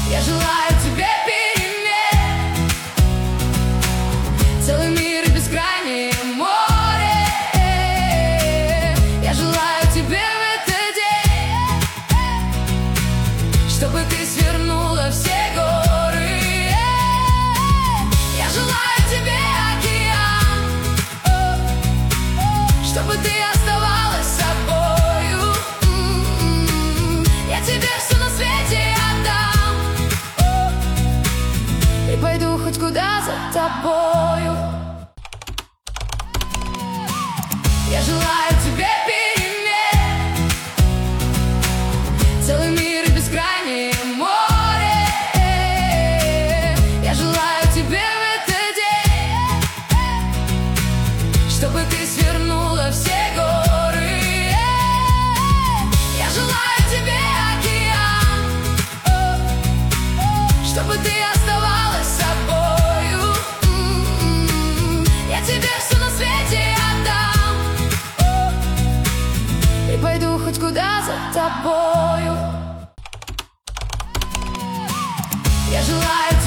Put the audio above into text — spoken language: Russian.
Я желаю тебе перемен, целый мир и бескрайнее море. Я желаю тебе в этот день, чтобы ты свернула все горы. Я желаю тебе океан, чтобы ты оставалась собою. Я тебе все на свете отдам и пойду хоть куда за тобою. Я желаю тебе перемен, целый мир и бескрайнее море. Я желаю тебе в этот день, чтобы ты свернула все горы. Я желаю тебе океан, чтобы ты оставалась собою. Я тебе все на свете отдам и пойду хоть куда за тобою. Я желаю